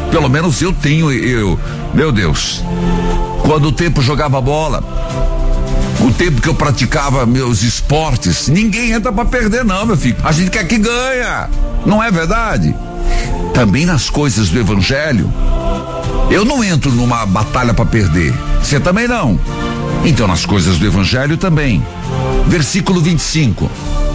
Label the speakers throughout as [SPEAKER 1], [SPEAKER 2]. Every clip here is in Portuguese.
[SPEAKER 1] Pelo menos eu tenho, meu Deus, quando o tempo jogava bola, o tempo que eu praticava meus esportes, ninguém entra pra perder não, meu filho. A gente quer que ganha, não é verdade? Também nas coisas do evangelho, eu não entro numa batalha pra perder. Você também não. Então nas coisas do evangelho também. Versículo 25.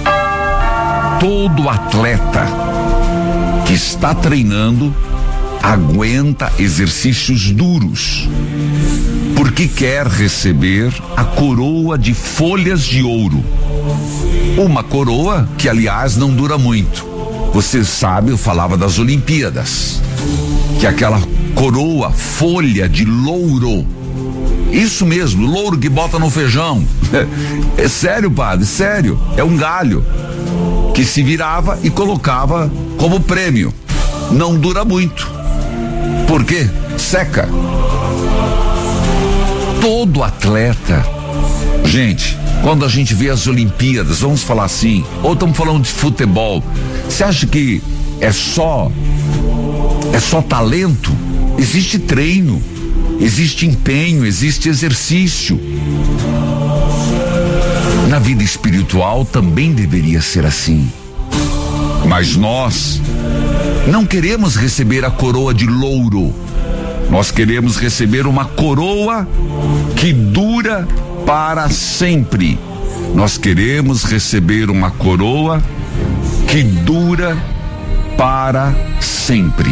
[SPEAKER 1] Todo atleta que está treinando aguenta exercícios duros, porque quer receber a coroa de folhas de ouro. Uma coroa que, aliás, não dura muito. Você sabe, eu falava das Olimpíadas, que aquela coroa, folha de louro, isso mesmo, louro que bota no feijão. É sério, padre, sério. É um galho que se virava e colocava como prêmio. Não dura muito. Por quê? Seca. Todo atleta, gente, quando a gente vê as Olimpíadas, vamos falar assim, ou estamos falando de futebol, você acha que é só talento? Existe treino, existe empenho, existe exercício. Na vida espiritual também deveria ser assim. Mas nós não queremos receber a coroa de louro. Nós queremos receber uma coroa que dura para sempre. Nós queremos receber uma coroa que dura para sempre.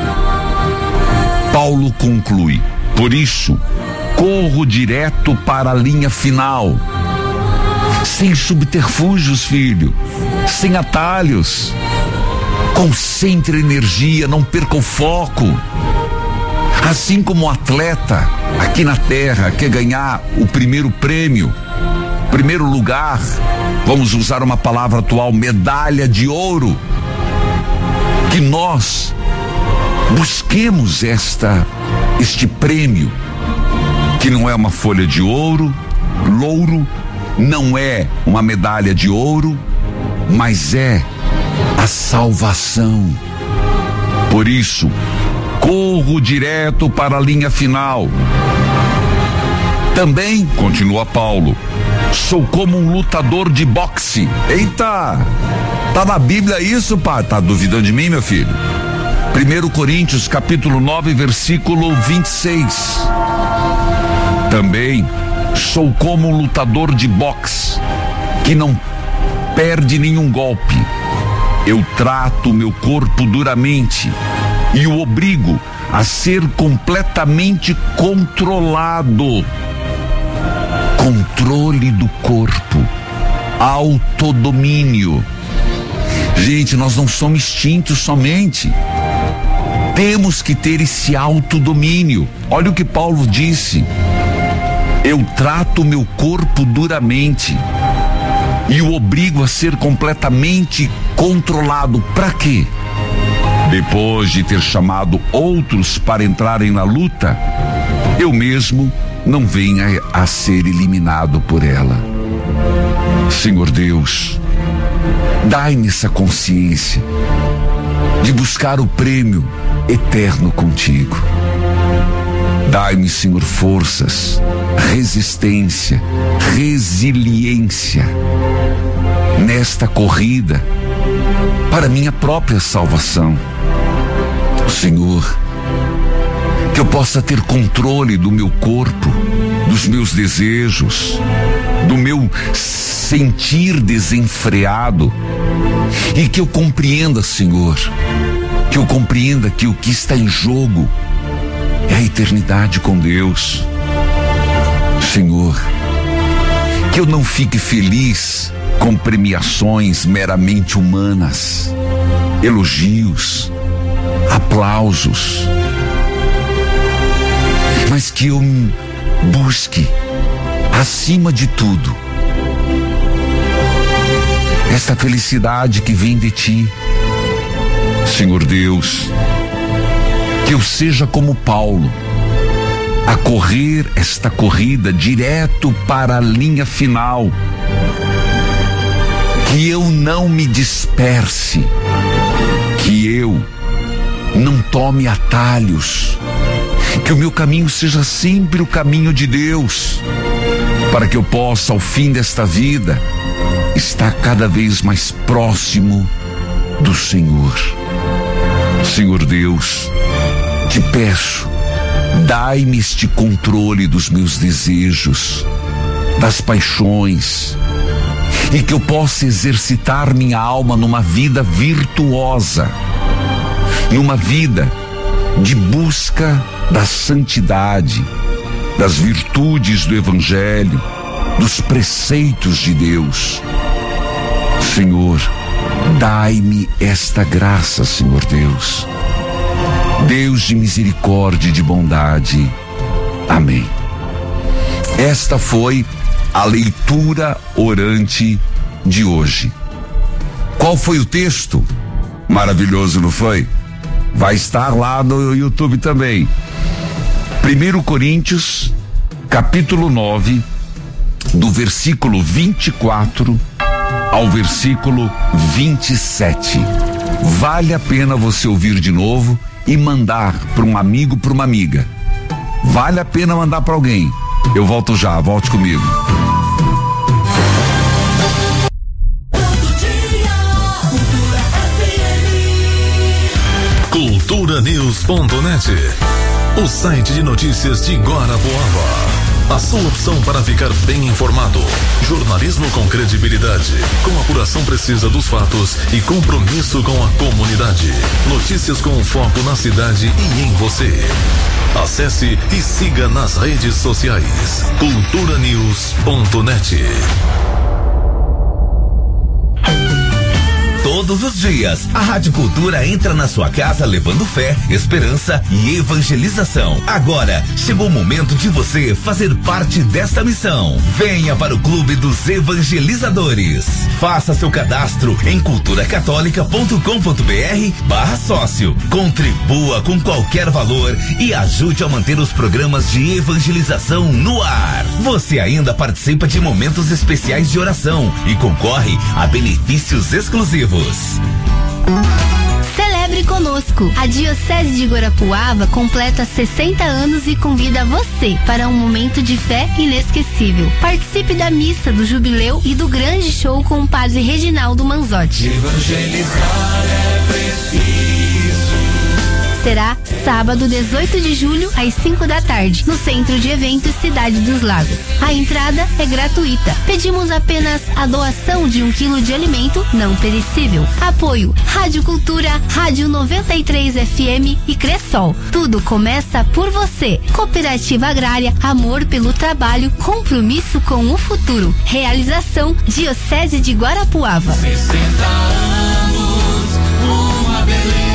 [SPEAKER 1] Paulo conclui: por isso, corro direto para a linha final, sem subterfúgios, filho, sem atalhos. Concentre energia, não perca o foco. Assim como o atleta aqui na terra quer ganhar o primeiro prêmio, primeiro lugar, vamos usar uma palavra atual, medalha de ouro, que nós busquemos este prêmio, que não é uma folha de ouro, louro, não é uma medalha de ouro, mas é a salvação. Por isso, corro direto para a linha final. Também, continua Paulo, sou como um lutador de boxe. Eita, tá na Bíblia isso, pá? Tá duvidando de mim, meu filho? 1 Coríntios capítulo 9, versículo 26. Também sou como um lutador de boxe que não perde nenhum golpe. Eu trato meu corpo duramente e o obrigo a ser completamente controlado. Controle do corpo, autodomínio. Gente, nós não somos instintos somente. Temos que ter esse autodomínio. Olha o que Paulo disse: eu trato meu corpo duramente e o obrigo a ser completamente controlado. Para quê? Depois de ter chamado outros para entrarem na luta, eu mesmo não venha a ser eliminado por ela. Senhor Deus, dai-me essa consciência de buscar o prêmio eterno contigo. Dai-me, Senhor, forças, resistência, resiliência nesta corrida para minha própria salvação. Senhor, que eu possa ter controle do meu corpo, dos meus desejos, do meu sentir desenfreado, e que eu compreenda, Senhor, que eu compreenda que o que está em jogo é a eternidade com Deus. Senhor, que eu não fique feliz com premiações meramente humanas, elogios, aplausos, mas que eu busque, acima de tudo, esta felicidade que vem de Ti. Senhor Deus, que eu seja como Paulo, a correr esta corrida direto para a linha final, que eu não me disperse, que eu não tome atalhos, que o meu caminho seja sempre o caminho de Deus, para que eu possa, ao fim desta vida, estar cada vez mais próximo do Senhor. Senhor Deus, te peço, dai-me este controle dos meus desejos, das paixões, e que eu possa exercitar minha alma numa vida virtuosa, numa vida de busca da santidade, das virtudes do Evangelho, dos preceitos de Deus. Senhor, dai-me esta graça, Senhor Deus. Deus de misericórdia e de bondade. Amém. Esta foi a leitura orante de hoje. Qual foi o texto? Maravilhoso, não foi? Vai estar lá no YouTube também. 1 Coríntios, capítulo 9, do versículo 24 ao versículo 27. Vale a pena você ouvir de novo e mandar para um amigo, para uma amiga. Vale a pena mandar para alguém. Eu volto já, volte comigo.
[SPEAKER 2] Culturanews.net, o site de notícias de Guarapuava. A sua opção para ficar bem informado. Jornalismo com credibilidade, com apuração precisa dos fatos e compromisso com a comunidade. Notícias com foco na cidade e em você. Acesse e siga nas redes sociais. Culturanews.net.
[SPEAKER 3] Todos os dias, a Rádio Cultura entra na sua casa levando fé, esperança e evangelização. Agora, chegou o momento de você fazer parte desta missão. Venha para o Clube dos Evangelizadores. Faça seu cadastro em culturacatólica.com.br/sócio. Contribua com qualquer valor e ajude a manter os programas de evangelização no ar. Você ainda participa de momentos especiais de oração e concorre a benefícios exclusivos.
[SPEAKER 4] Celebre conosco. A Diocese de Guarapuava completa 60 anos e convida você para um momento de fé inesquecível. Participe da missa do jubileu e do grande show com o Padre Reginaldo Manzotti.
[SPEAKER 5] Evangelizar é preciso.
[SPEAKER 4] Será sábado 18 de julho às 5 da tarde, no Centro de Eventos Cidade dos Lagos. A entrada é gratuita. Pedimos apenas a doação de 1 quilo de alimento não perecível. Apoio Rádio Cultura, Rádio 93 FM e Cressol. Tudo começa por você. Cooperativa Agrária, amor pelo trabalho, compromisso com o futuro. Realização Diocese de Guarapuava.
[SPEAKER 5] 60 anos, uma beleza.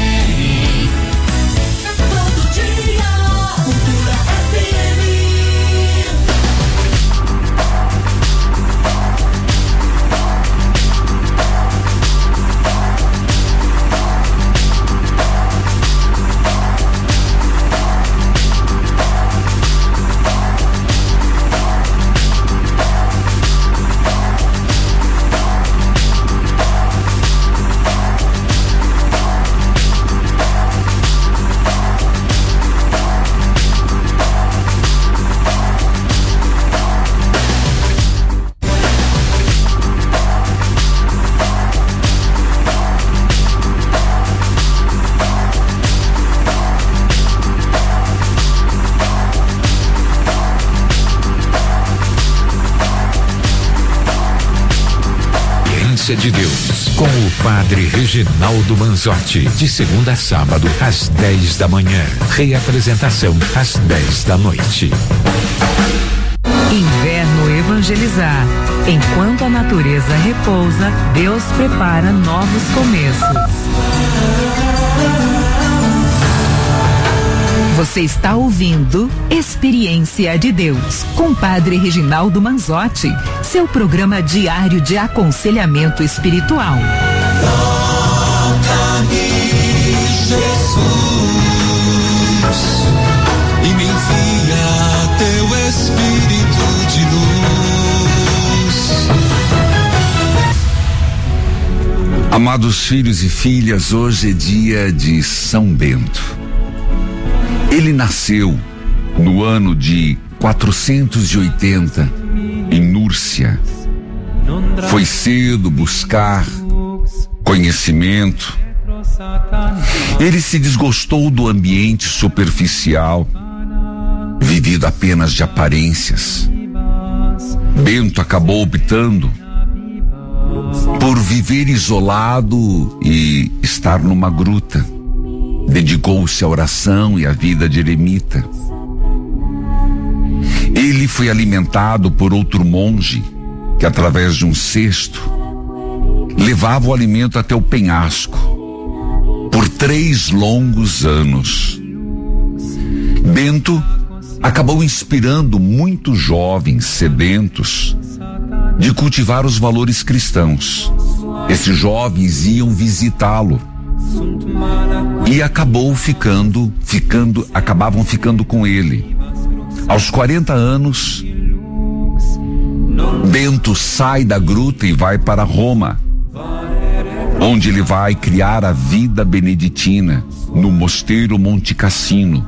[SPEAKER 6] De Deus, com o Padre Reginaldo Manzotti, de segunda a sábado, às 10 da manhã. Reapresentação às 10 da noite.
[SPEAKER 7] Inverno Evangelizar. Enquanto a natureza repousa, Deus prepara novos começos. Você está ouvindo Experiência de Deus, com Padre Reginaldo Manzotti, seu programa diário de aconselhamento espiritual.
[SPEAKER 5] Toca-me, Jesus, e me envia teu Espírito de luz.
[SPEAKER 1] Amados filhos e filhas, hoje é dia de São Bento. Ele nasceu no ano de 480 em Núrcia. Foi cedo buscar conhecimento. Ele se desgostou do ambiente superficial, vivido apenas de aparências. Bento acabou optando por viver isolado e estar numa gruta. Dedicou-se à oração e à vida de eremita. Ele foi alimentado por outro monge que, através de um cesto, levava o alimento até o penhasco por 3 longos anos. Bento acabou inspirando muitos jovens sedentos de cultivar os valores cristãos. Esses jovens iam visitá-lo e acabavam ficando com ele. Aos 40 anos, Bento sai da gruta e vai para Roma, onde ele vai criar a vida beneditina no mosteiro Monte Cassino.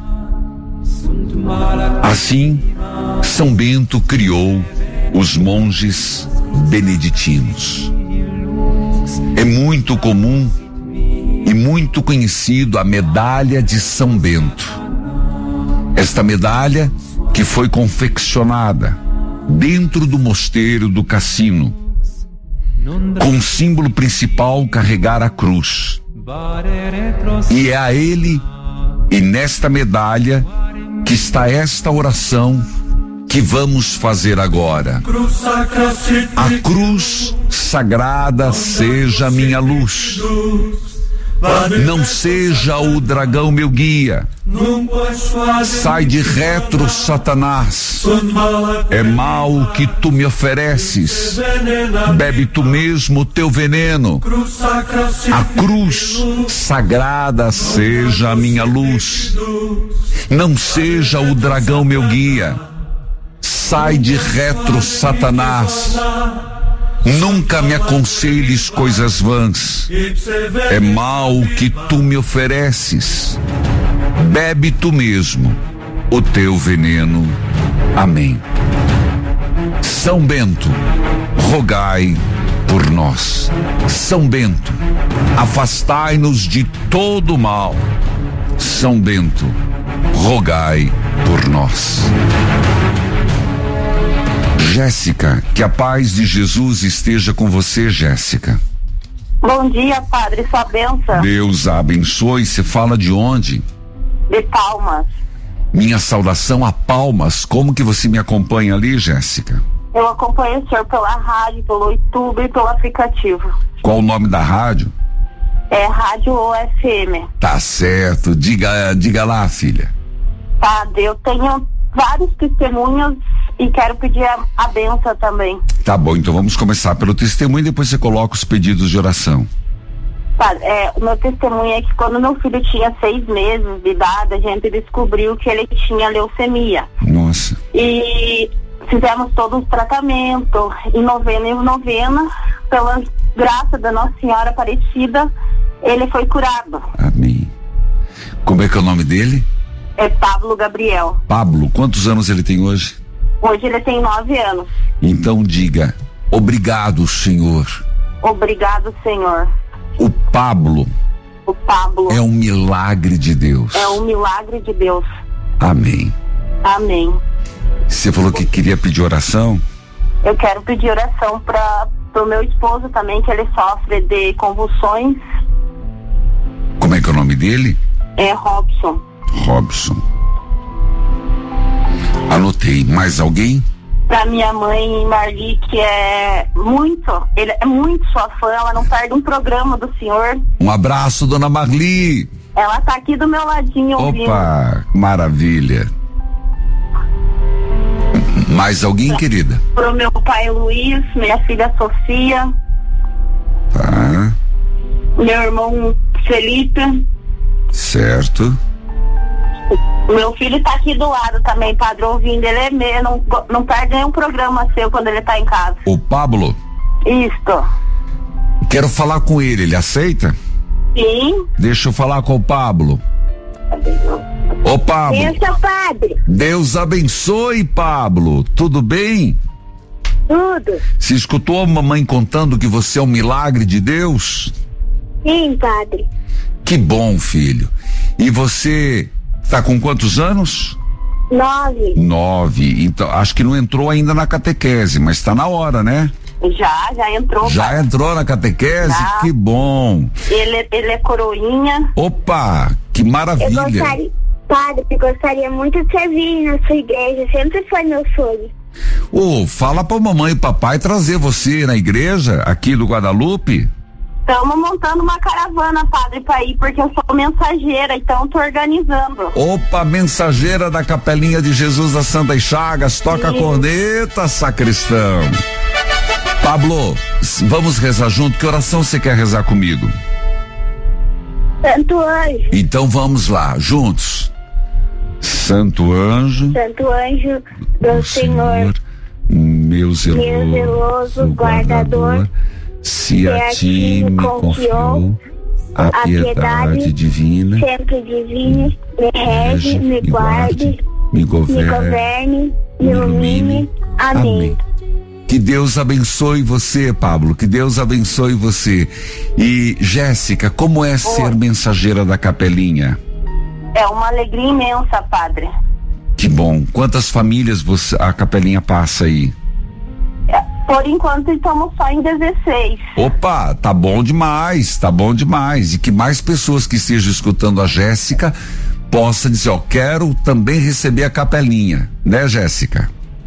[SPEAKER 1] Assim, São Bento criou os monges beneditinos. É muito comum e muito conhecido a medalha de São Bento. Esta medalha que foi confeccionada dentro do mosteiro do Cassino, com o símbolo principal carregar a cruz. E é a ele e nesta medalha que está esta oração que vamos fazer agora. A cruz sagrada seja minha luz. Não seja o dragão meu guia. Sai de retro, Satanás. É mal o que tu me ofereces. Bebe tu mesmo o teu veneno. A cruz sagrada seja a minha luz. Não seja o dragão meu guia. Sai de retro, Satanás. Nunca me aconselhes coisas vãs. É mal o que tu me ofereces. Bebe tu mesmo o teu veneno. Amém. São Bento, rogai por nós. São Bento, afastai-nos de todo o mal. São Bento, rogai por nós. Jéssica, que a paz de Jesus esteja com você, Jéssica.
[SPEAKER 8] Bom dia, padre, sua bênção.
[SPEAKER 1] Deus a abençoe. Você fala de onde?
[SPEAKER 8] De Palmas.
[SPEAKER 1] Minha saudação a Palmas. Como que você me acompanha ali, Jéssica?
[SPEAKER 8] Eu acompanho o senhor pela rádio, pelo YouTube e pelo aplicativo.
[SPEAKER 1] Qual o nome da rádio?
[SPEAKER 8] É Rádio OFM.
[SPEAKER 1] Tá certo. Diga lá, filha.
[SPEAKER 8] Padre, eu tenho vários testemunhos e quero pedir a benção também.
[SPEAKER 1] Tá bom, então vamos começar pelo testemunho e depois você coloca os pedidos de oração.
[SPEAKER 8] Padre, o meu testemunho é que quando meu filho tinha 6 meses de idade, a gente descobriu que ele tinha leucemia.
[SPEAKER 1] Nossa.
[SPEAKER 8] E fizemos todo o tratamento, em novena, pela graça da Nossa Senhora Aparecida, ele foi curado.
[SPEAKER 1] Amém. Como é que é o nome dele?
[SPEAKER 8] É Pablo Gabriel.
[SPEAKER 1] Pablo, quantos anos ele tem hoje?
[SPEAKER 8] Hoje ele tem 9 anos.
[SPEAKER 1] Então diga, obrigado, Senhor.
[SPEAKER 8] Obrigado, Senhor.
[SPEAKER 1] O Pablo
[SPEAKER 8] é
[SPEAKER 1] um milagre de Deus.
[SPEAKER 8] É um milagre de Deus.
[SPEAKER 1] Amém.
[SPEAKER 8] Amém.
[SPEAKER 1] Você falou que queria pedir oração?
[SPEAKER 8] Eu quero pedir oração pro meu esposo também, que ele sofre de convulsões.
[SPEAKER 1] Como é que é o nome dele?
[SPEAKER 8] É Robson.
[SPEAKER 1] Robson. Anotei. Mais alguém?
[SPEAKER 8] Pra minha mãe Marli, que ele é muito sua fã, ela não perde um programa do senhor.
[SPEAKER 1] Um abraço, dona Marli.
[SPEAKER 8] Ela tá aqui do meu ladinho ouvindo.
[SPEAKER 1] Opa, maravilha. Mais alguém, querida?
[SPEAKER 8] Pro meu pai Luiz, minha filha Sofia.
[SPEAKER 1] Tá.
[SPEAKER 8] Meu irmão Felipe.
[SPEAKER 1] Certo.
[SPEAKER 8] Meu filho tá aqui do lado também, padre, ouvindo. Ele é meu, não perde nenhum programa seu quando ele tá em casa.
[SPEAKER 1] O Pablo?
[SPEAKER 8] Isto.
[SPEAKER 1] Quero falar com ele aceita?
[SPEAKER 8] Sim.
[SPEAKER 1] Deixa eu falar com o Pablo. Ô Pablo.
[SPEAKER 8] Benção, padre.
[SPEAKER 1] Deus abençoe, Pablo. Tudo bem?
[SPEAKER 8] Tudo.
[SPEAKER 1] Você escutou a mamãe contando que você é um milagre de Deus?
[SPEAKER 8] Sim, padre.
[SPEAKER 1] Que bom, filho. E você tá com quantos anos?
[SPEAKER 8] 9.
[SPEAKER 1] 9. Então, acho que não entrou ainda na catequese, mas tá na hora, né?
[SPEAKER 8] Já entrou.
[SPEAKER 1] Já
[SPEAKER 8] padre.
[SPEAKER 1] entrou na catequese?
[SPEAKER 8] Já.
[SPEAKER 1] Que bom.
[SPEAKER 8] Ele é coroinha.
[SPEAKER 1] Opa, que maravilha.
[SPEAKER 8] Padre, eu gostaria muito de servir na sua igreja, sempre foi meu sonho.
[SPEAKER 1] Fala pra mamãe e papai trazer você na igreja aqui do Guadalupe.
[SPEAKER 8] Estamos montando uma caravana, padre, pra ir, porque eu sou mensageira, então tô organizando.
[SPEAKER 1] Opa, mensageira da Capelinha de Jesus das Santas Chagas, toca a corneta, sacristão. Pablo, vamos rezar junto, que oração você quer rezar comigo?
[SPEAKER 8] Santo anjo.
[SPEAKER 1] Então vamos lá, juntos. Santo anjo
[SPEAKER 8] do Senhor,
[SPEAKER 1] meu zeloso guardador, se a ti me confiou a piedade divina,
[SPEAKER 8] sempre divine, me rege, me guarde,
[SPEAKER 1] me governe, me ilumine. Amém. Que Deus abençoe você, Pablo, que Deus abençoe você. E Jéssica, como é ser mensageira da Capelinha?
[SPEAKER 8] É uma alegria imensa, padre.
[SPEAKER 1] Que bom. Quantas famílias a Capelinha passa aí?
[SPEAKER 8] Por enquanto estamos só em 16.
[SPEAKER 1] Opa, tá bom demais, tá bom demais. E que mais pessoas que estejam escutando a Jéssica possam dizer, quero também receber a Capelinha, né, Jéssica?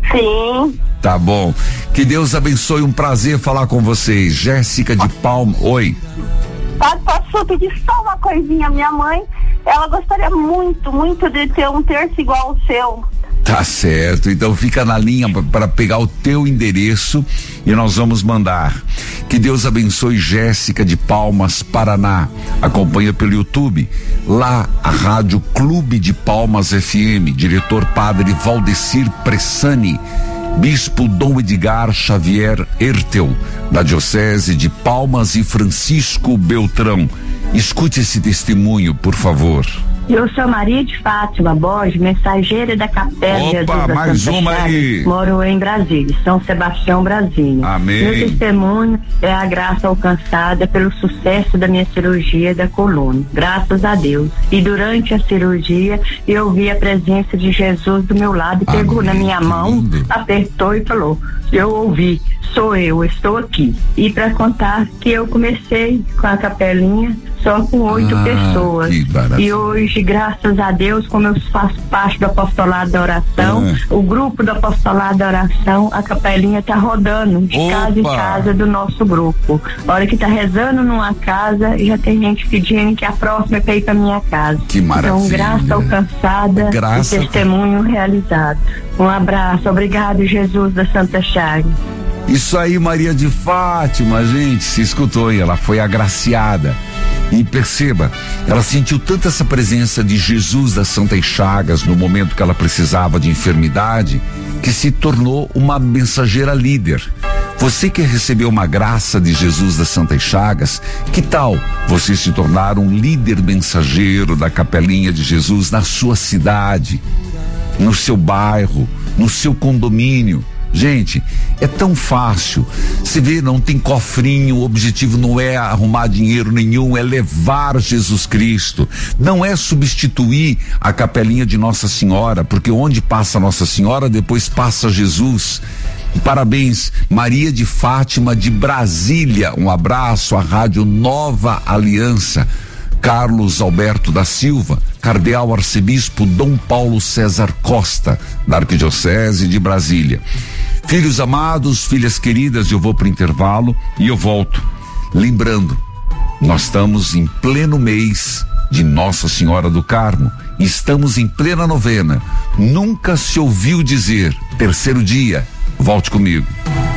[SPEAKER 8] Sim.
[SPEAKER 1] Tá bom. Que Deus abençoe, um prazer falar com vocês. Jéssica de Palma. Oi.
[SPEAKER 8] Padre, posso pedir só uma coisinha? Minha mãe, ela gostaria muito, muito de ter um terço igual ao seu.
[SPEAKER 1] Tá certo, então fica na linha para pegar o teu endereço e nós vamos mandar. Que Deus abençoe Jéssica de Palmas, Paraná. Acompanha pelo YouTube. Lá a Rádio Clube de Palmas FM, diretor Padre Valdecir Pressani, Bispo Dom Edgar Xavier Ertel, da Diocese de Palmas, e Francisco Beltrão. Escute esse testemunho, por favor.
[SPEAKER 9] Eu sou Maria de Fátima Borges, mensageira da Capela de Jesus da
[SPEAKER 1] mais
[SPEAKER 9] Santa
[SPEAKER 1] uma
[SPEAKER 9] Chagas.
[SPEAKER 1] aí.
[SPEAKER 9] Moro em Brasília, São Sebastião, Brasília.
[SPEAKER 1] Amém.
[SPEAKER 9] Meu testemunho é a graça alcançada pelo sucesso da minha cirurgia da coluna, graças a Deus. E durante a cirurgia eu vi a presença de Jesus do meu lado, e pegou na minha mão, apertou e falou: eu ouvi, sou eu, estou aqui. E para contar que eu comecei com a capelinha só com 8 pessoas. E hoje, graças a Deus, como eu faço parte do apostolado da oração, o grupo do apostolado da oração, a capelinha tá rodando de casa em casa do nosso grupo. A hora que tá rezando numa casa, já tem gente pedindo que a próxima é pra ir pra minha casa.
[SPEAKER 1] Que maravilha.
[SPEAKER 9] Então, graça alcançada e testemunho realizado. Um abraço, obrigado, Jesus da Santa Chagas.
[SPEAKER 1] Isso aí, Maria de Fátima, gente, se escutou, e ela foi agraciada. E perceba, ela sentiu tanto essa presença de Jesus das Santas Chagas no momento que ela precisava de enfermidade, que se tornou uma mensageira líder. Você que recebeu uma graça de Jesus das Santas Chagas, que tal você se tornar um líder mensageiro da Capelinha de Jesus na sua cidade, no seu bairro, no seu condomínio? Gente, é tão fácil. Você vê, não tem cofrinho, o objetivo não é arrumar dinheiro nenhum, é levar Jesus Cristo. Não é substituir a Capelinha de Nossa Senhora, porque onde passa Nossa Senhora, depois passa Jesus. Parabéns, Maria de Fátima de Brasília. Um abraço à Rádio Nova Aliança. Carlos Alberto da Silva, Cardeal Arcebispo Dom Paulo César Costa, da Arquidiocese de Brasília. Filhos amados, filhas queridas, eu vou para o intervalo e eu volto. Lembrando, nós estamos em pleno mês de Nossa Senhora do Carmo, estamos em plena novena. Nunca se ouviu dizer, terceiro dia, volte comigo.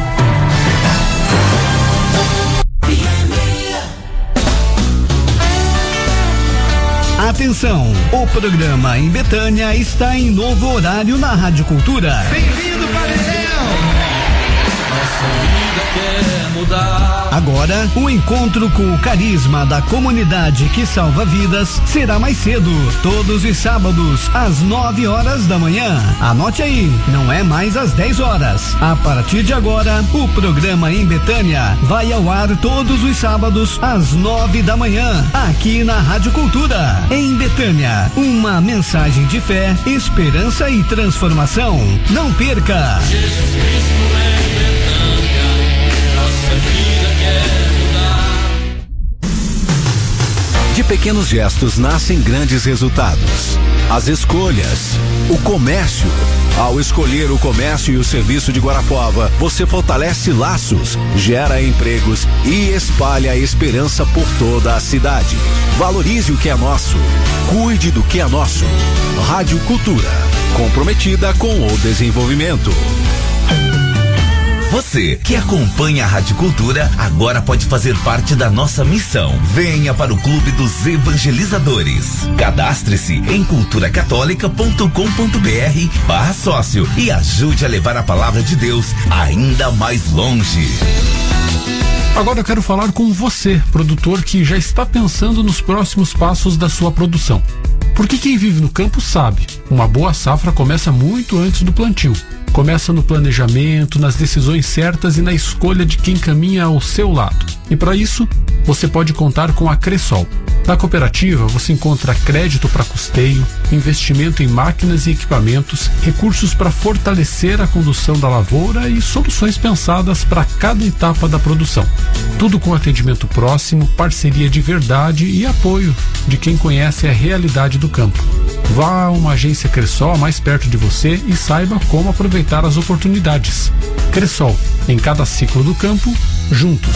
[SPEAKER 10] Atenção, o programa em Betânia está em novo horário na Rádio Cultura. Bem-vindo, Padre Léo!
[SPEAKER 5] vida quer mudar.
[SPEAKER 10] Agora, o encontro com o carisma da comunidade que salva vidas será mais cedo, todos os sábados, às 9 horas da manhã. Anote aí, não é mais às 10 horas. A partir de agora, o programa em Betânia vai ao ar todos os sábados, às 9 da manhã, aqui na Rádio Cultura. Em Betânia, uma mensagem de fé, esperança e transformação. Não perca!
[SPEAKER 5] Jesus Cristo em Betânia, nossa vida quer mudar.
[SPEAKER 11] De pequenos gestos nascem grandes resultados. As escolhas, o comércio. Ao escolher o comércio e o serviço de Guarapuava, você fortalece laços, gera empregos e espalha a esperança por toda a cidade. Valorize o que é nosso. Cuide do que é nosso. Rádio Cultura, comprometida com o desenvolvimento.
[SPEAKER 3] Você que acompanha a Rádio Cultura agora pode fazer parte da nossa missão. Venha para o Clube dos Evangelizadores. Cadastre-se em culturacatólica.com.br/sócio e ajude a levar a palavra de Deus ainda mais longe.
[SPEAKER 12] Agora eu quero falar com você, produtor que já está pensando nos próximos passos da sua produção. Porque quem vive no campo sabe, uma boa safra começa muito antes do plantio. Começa no planejamento, nas decisões certas e na escolha de quem caminha ao seu lado. E para isso, você pode contar com a Cressol. Na cooperativa, você encontra crédito para custeio, investimento em máquinas e equipamentos, recursos para fortalecer a condução da lavoura e soluções pensadas para cada etapa da produção. Tudo com atendimento próximo, parceria de verdade e apoio de quem conhece a realidade do campo. Vá a uma agência Cressol mais perto de você e saiba como aproveitar as oportunidades. Cressol, em cada ciclo do campo, juntos.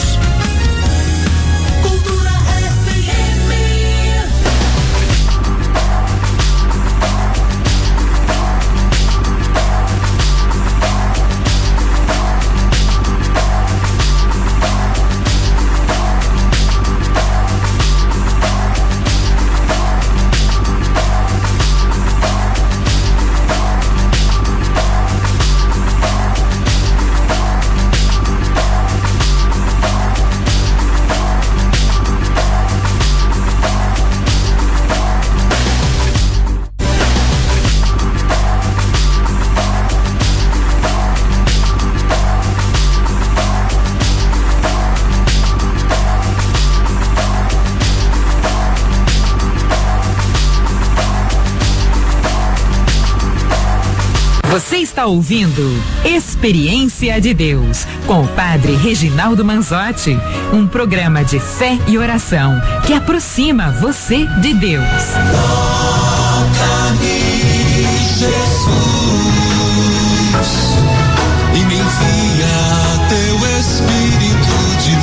[SPEAKER 7] Você está ouvindo Experiência de Deus com o Padre Reginaldo Manzotti, um programa de fé e oração que aproxima você de Deus.
[SPEAKER 5] Toca-me, Jesus, e me envia teu Espírito de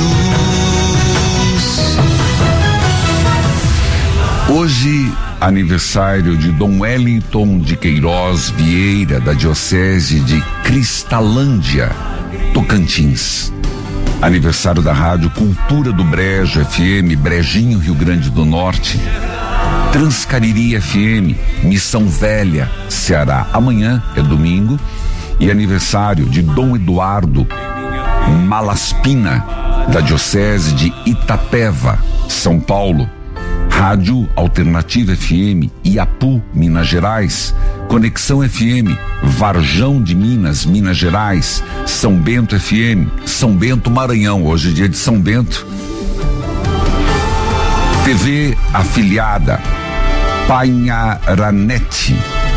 [SPEAKER 5] luz.
[SPEAKER 1] Hoje, aniversário de Dom Wellington de Queiroz Vieira, da Diocese de Cristalândia, Tocantins. Aniversário da Rádio Cultura do Brejo FM, Brejinho, Rio Grande do Norte. Transcariri FM, Missão Velha, Ceará. Amanhã é domingo e aniversário de Dom Eduardo Malaspina, da Diocese de Itapeva, São Paulo. Rádio Alternativa FM, Iapu, Minas Gerais. Conexão FM, Varjão de Minas, Minas Gerais. São Bento FM, São Bento, Maranhão. Hoje é dia de São Bento. TV afiliada, Panharanete,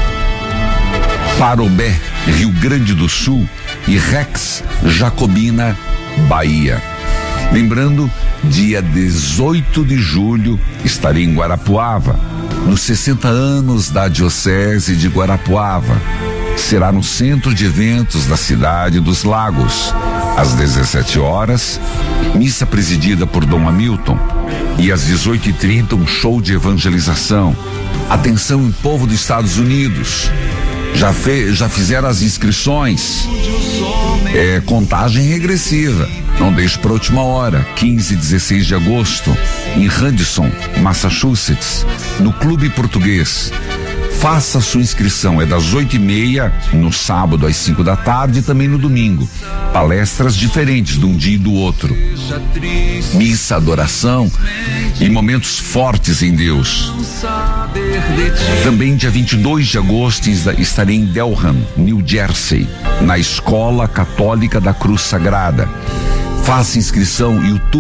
[SPEAKER 1] Parobé, Rio Grande do Sul e Rex Jacobina, Bahia. Lembrando, dia 18 de julho estarei em Guarapuava, nos 60 anos da Diocese de Guarapuava. Será no centro de eventos da cidade dos Lagos, às 17 horas, missa presidida por Dom Hamilton, e às 18h30 um show de evangelização. Atenção, em povo dos Estados Unidos, já fizeram as inscrições, contagem regressiva, não deixe para a última hora. 15 e 16 de agosto, em Radisson, Massachusetts, no Clube Português. Faça a sua inscrição, é das 8h30 no sábado às 5 da tarde e também no domingo. Palestras diferentes de um dia e do outro. Missa, adoração e momentos fortes em Deus. Também dia 22 de agosto estarei em Delham, New Jersey, na Escola Católica da Cruz Sagrada. Faça inscrição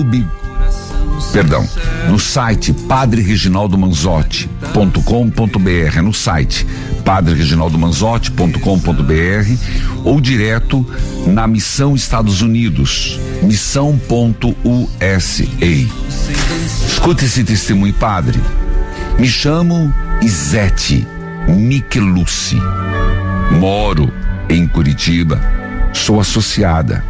[SPEAKER 1] no site padrereginaldomanzotti.com.br, no site padrereginaldomanzotti.com.br ou direto na Missão Estados Unidos, missão.usa. Escute esse testemunho, padre. Me chamo Izete Michelucci, moro em Curitiba, sou associada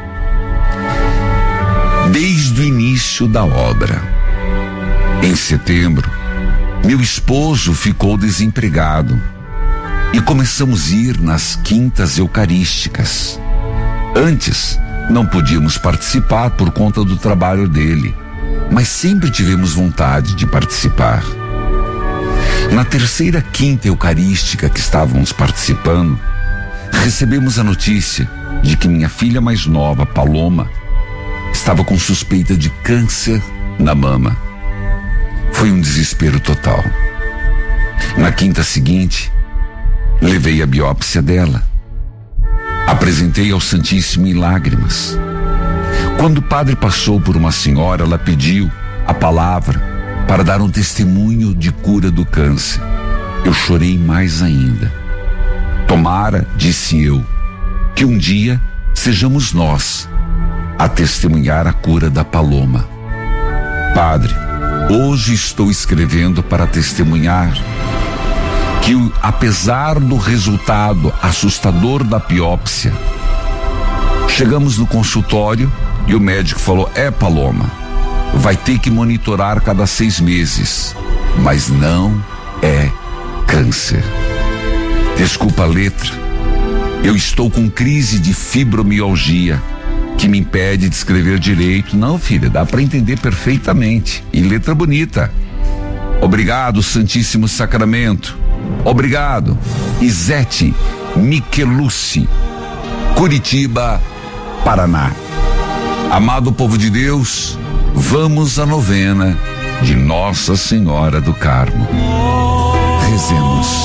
[SPEAKER 1] desde o início da obra. Em setembro, meu esposo ficou desempregado e começamos a ir nas quintas eucarísticas. Antes, não podíamos participar por conta do trabalho dele, mas sempre tivemos vontade de participar. Na terceira quinta eucarística que estávamos participando, recebemos a notícia de que minha filha mais nova, Paloma, estava com suspeita de câncer na mama. Foi um desespero total. Na quinta seguinte, levei a biópsia dela. Apresentei ao Santíssimo em lágrimas. Quando o padre passou por uma senhora, ela pediu a palavra para dar um testemunho de cura do câncer. Eu chorei mais ainda. Tomara, disse eu, que um dia sejamos nós a testemunhar a cura da Paloma. Padre, hoje estou escrevendo para testemunhar que, apesar do resultado assustador da biópsia, chegamos no consultório e o médico falou: Paloma, vai ter que monitorar cada 6 meses, mas não é câncer. Desculpa a letra, eu estou com crise de fibromialgia que me impede de escrever direito. Não, filha, dá para entender perfeitamente. E letra bonita. Obrigado, Santíssimo Sacramento. Obrigado. Izete Michelucci, Curitiba, Paraná. Amado povo de Deus, vamos à novena de Nossa Senhora do Carmo. Rezemos.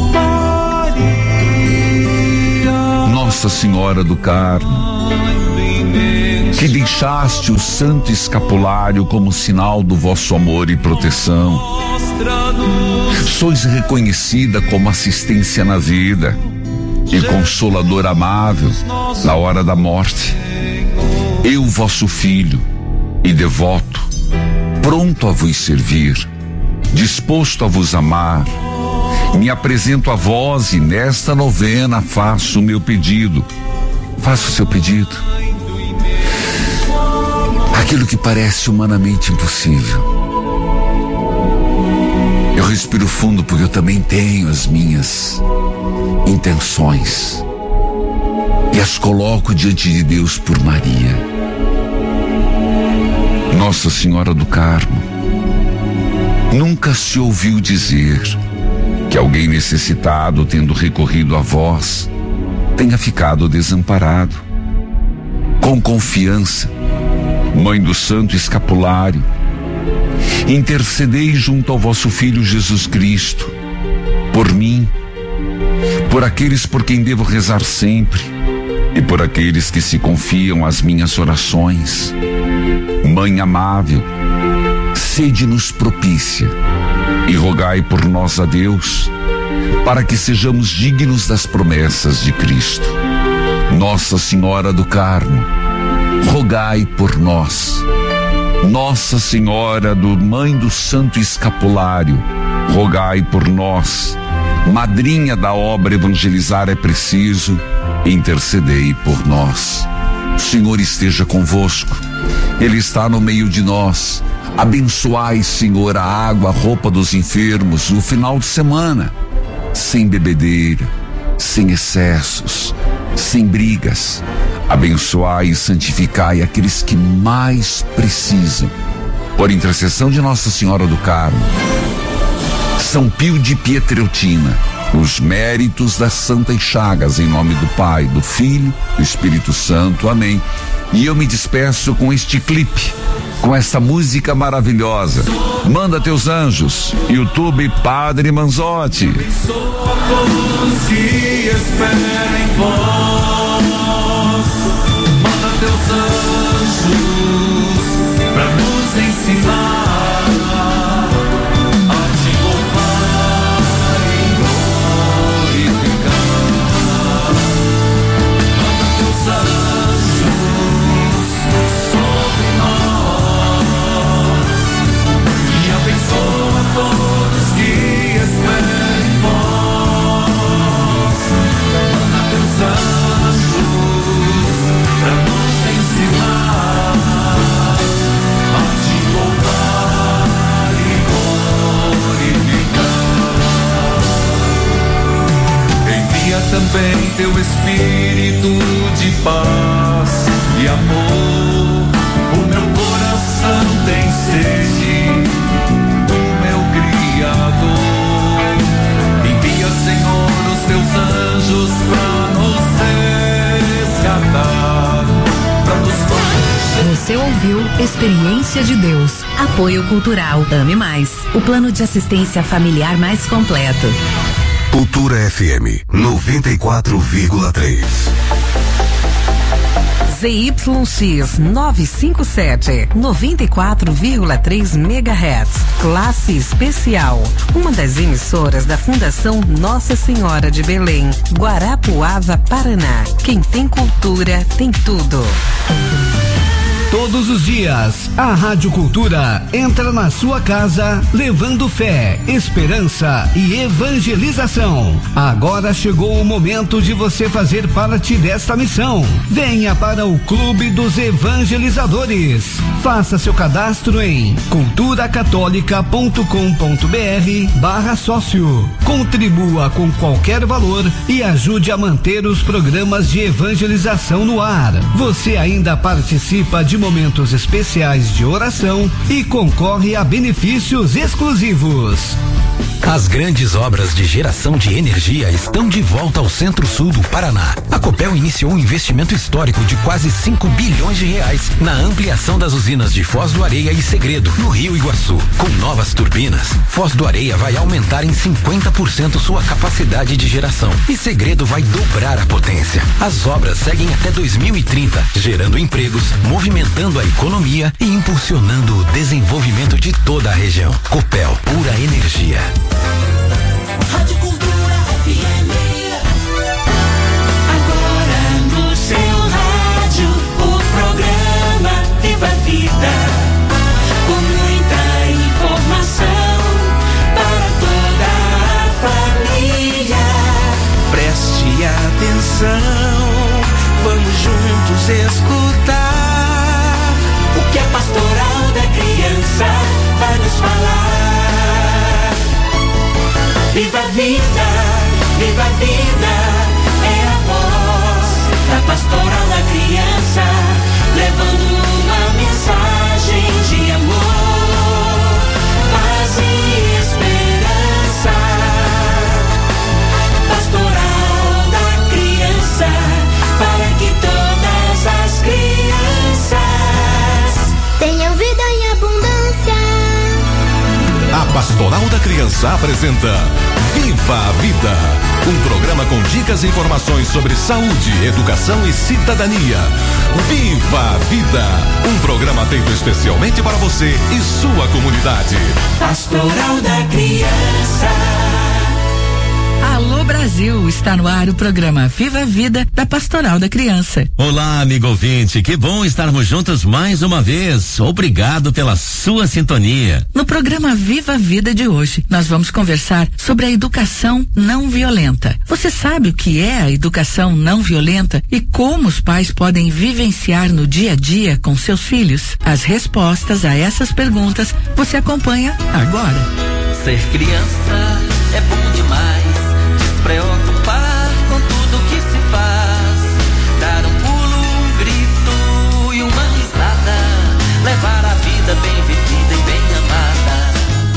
[SPEAKER 1] Nossa Senhora do Carmo, que deixaste o santo escapulário como sinal do vosso amor e proteção, sois reconhecida como assistência na vida e consolador amável na hora da morte. Eu, vosso filho e devoto, pronto a vos servir, disposto a vos amar, me apresento a vós e nesta novena faço o meu pedido. Faça o seu pedido. Aquilo que parece humanamente impossível. Eu respiro fundo porque eu também tenho as minhas intenções e as coloco diante de Deus por Maria. Nossa Senhora do Carmo, nunca se ouviu dizer que alguém necessitado, tendo recorrido a vós, tenha ficado desamparado. Com confiança, Mãe do Santo Escapulário, intercedei junto ao vosso Filho Jesus Cristo, por mim, por aqueles por quem devo rezar sempre e por aqueles que se confiam às minhas orações. Mãe amável, sede-nos propícia e rogai por nós a Deus, para que sejamos dignos das promessas de Cristo. Nossa Senhora do Carmo, rogai por nós. Nossa Senhora Mãe do Santo Escapulário, rogai por nós. Madrinha da obra Evangelizar é Preciso, intercedei por nós. O Senhor esteja convosco, Ele está no meio de nós. Abençoai, Senhor, a água, a roupa dos enfermos, o final de semana, sem bebedeira, sem excessos, sem brigas. Abençoai e santificai aqueles que mais precisam. Por intercessão de Nossa Senhora do Carmo, São Pio de Pietreutina, os méritos das Santas Chagas, em nome do Pai, do Filho, do Espírito Santo, amém. E eu me despeço com este clipe, com essa música maravilhosa. Manda teus anjos, YouTube Padre Manzotti.
[SPEAKER 5] Abençoa todos que esperam em vós. Manda teus anjos pra nos ensinar a te louvar e glorificar. Manda teus anjos sobre nós e abençoa todos que esperam em vós. Manda teus anjos pra nos ensinar a te louvar e glorificar. Envia também teu Espírito de paz e amor. O meu coração tem sede do meu Criador. Envia, Senhor, os teus anjos pra nos resgatar, pra nos proteger.
[SPEAKER 7] Você ouviu Experiência de Deus. Apoio Cultural Ame Mais, o plano de assistência familiar mais completo.
[SPEAKER 11] Cultura FM 94,3.
[SPEAKER 7] ZYX 957, 94,3 MHz. Classe especial. Uma das emissoras da Fundação Nossa Senhora de Belém, Guarapuava, Paraná. Quem tem cultura tem tudo.
[SPEAKER 10] Todos os dias, a Rádio Cultura entra na sua casa levando fé, esperança e evangelização. Agora chegou o momento de você fazer parte desta missão. Venha para o Clube dos Evangelizadores. Faça seu cadastro em culturacatólica.com.br/sócio. Contribua com qualquer valor e ajude a manter os programas de evangelização no ar. Você ainda participa de momentos especiais de oração e concorre a benefícios exclusivos.
[SPEAKER 13] As grandes obras de geração de energia estão de volta ao Centro-Sul do Paraná. A Copel iniciou um investimento histórico de quase 5 bilhões de reais na ampliação das usinas de Foz do Areia e Segredo, no Rio Iguaçu. Com novas turbinas, Foz do Areia vai aumentar em 50% sua capacidade de geração e Segredo vai dobrar a potência. As obras seguem até 2030, gerando empregos, movimentando a economia e impulsionando o desenvolvimento de toda a região. Copel, pura energia.
[SPEAKER 5] Rádio Cultura FM. Agora no seu rádio, o programa Viva a Vida. Com muita informação para toda a família. Preste atenção, vamos juntos escutar o que a Pastoral da Criança vai nos falar. Viva a vida, viva a vida, é a voz da Pastoral da Criança, levando uma mensagem de amor, paz e esperança. Pastoral da Criança, para que todas as crianças
[SPEAKER 14] tenham vida em abundância.
[SPEAKER 11] A Pastoral da Criança apresenta Viva a Vida, um programa com dicas e informações sobre saúde, educação e cidadania. Viva a Vida, um programa feito especialmente para você e sua comunidade.
[SPEAKER 5] Pastoral da Criança.
[SPEAKER 7] Alô Brasil, está no ar o programa Viva a Vida da Pastoral da Criança.
[SPEAKER 15] Olá, amigo ouvinte, que bom estarmos juntos mais uma vez. Obrigado pela sua sintonia.
[SPEAKER 7] No programa Viva a Vida de hoje, nós vamos conversar sobre a educação não violenta. Você sabe o que é a educação não violenta e como os pais podem vivenciar no dia a dia com seus filhos? As respostas a essas perguntas você acompanha agora.
[SPEAKER 16] Ser criança é bom demais. Preocupar com tudo que se faz, dar um pulo, um grito e uma risada, levar a vida bem vivida e bem amada.
[SPEAKER 15] A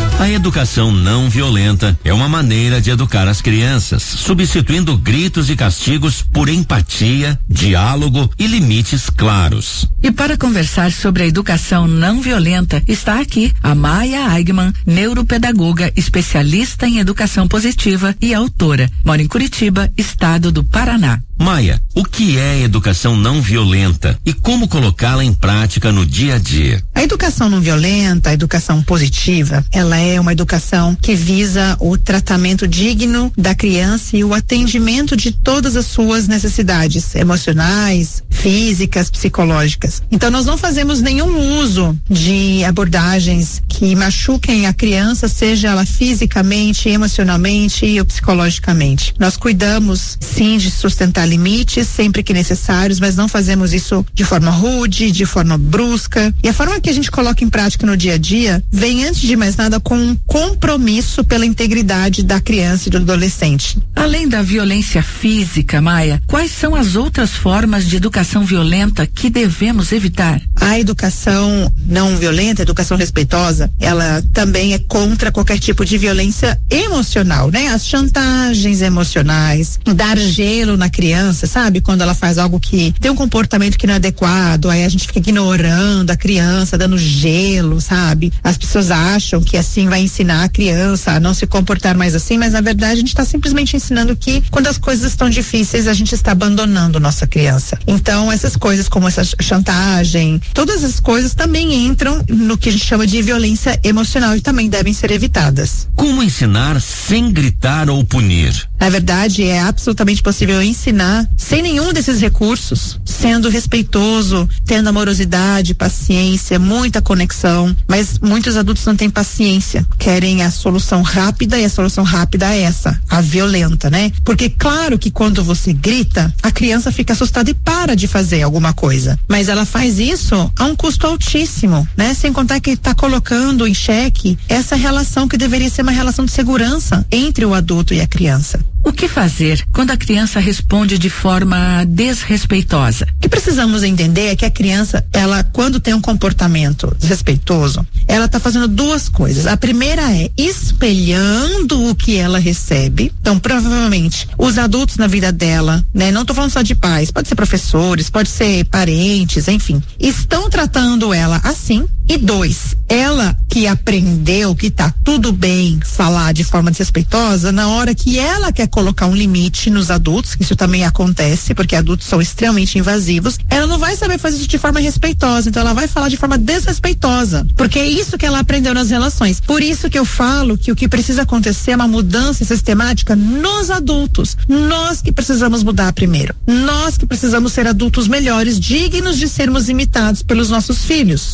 [SPEAKER 15] educação não violenta é uma maneira de educar as crianças, substituindo gritos e castigos por empatia, diálogo e limites claros.
[SPEAKER 7] E para conversar sobre a educação não violenta, está aqui a Maia Eigman, neuropedagoga, especialista em educação positiva e autora. Mora em Curitiba, estado do Paraná.
[SPEAKER 15] Maia, o que é educação não violenta e como colocá-la em prática no dia a dia?
[SPEAKER 17] A educação não violenta, a educação positiva, ela é uma educação que visa o tratamento digno da criança e o atendimento de todas as suas necessidades emocionais, físicas, psicológicas. Então nós não fazemos nenhum uso de abordagens que machuquem a criança, seja ela fisicamente, emocionalmente ou psicologicamente. Nós cuidamos sim de sustentar limites sempre que necessários, mas não fazemos isso de forma rude, de forma brusca. E a forma que a gente coloca em prática no dia a dia vem, antes de mais nada, com um compromisso pela integridade da criança e do adolescente.
[SPEAKER 7] Além da violência física, Maia, quais são as outras formas de educação violenta que devemos evitar?
[SPEAKER 17] A educação não violenta, a educação respeitosa, ela também é contra qualquer tipo de violência emocional, né? As chantagens emocionais, dar gelo na criança, sabe? Quando ela faz algo que tem um comportamento que não é adequado, aí a gente fica ignorando a criança, dando gelo, sabe? As pessoas acham que assim vai ensinar a criança a não se comportar mais assim, mas na verdade a gente está simplesmente ensinando que quando as coisas estão difíceis a gente está abandonando nossa criança. Então essas coisas como essa chantagem, todas as coisas também entram no que a gente chama de violência emocional e também devem ser evitadas.
[SPEAKER 15] Como ensinar sem gritar ou punir?
[SPEAKER 17] Na verdade, é absolutamente possível ensinar sem nenhum desses recursos, sendo respeitoso, tendo amorosidade, paciência, muita conexão, mas muitos adultos não têm paciência, querem a solução rápida e a solução rápida é essa, a violenta, né? Porque claro que quando você grita, a criança fica assustada e para de fazer alguma coisa, mas ela faz isso a um custo altíssimo, né? Sem contar que está colocando em xeque essa relação que deveria ser uma relação de segurança entre o adulto e a criança.
[SPEAKER 7] O que fazer quando a criança responde de forma desrespeitosa?
[SPEAKER 17] O que precisamos entender é que a criança, ela, quando tem um comportamento desrespeitoso, ela está fazendo duas coisas. A primeira é espelhando o que ela recebe. Então, provavelmente, os adultos na vida dela, né? Não estou falando só de pais, pode ser professores, pode ser parentes, enfim, estão tratando ela assim. E dois, ela que aprendeu que tá tudo bem falar de forma desrespeitosa, na hora que ela quer colocar um limite nos adultos, que isso também acontece, porque adultos são extremamente invasivos, ela não vai saber fazer isso de forma respeitosa, então ela vai falar de forma desrespeitosa, porque é isso que ela aprendeu nas relações. Por isso que eu falo que o que precisa acontecer é uma mudança sistemática nos adultos. Nós que precisamos mudar primeiro. Nós que precisamos ser adultos melhores, dignos de sermos imitados pelos nossos filhos.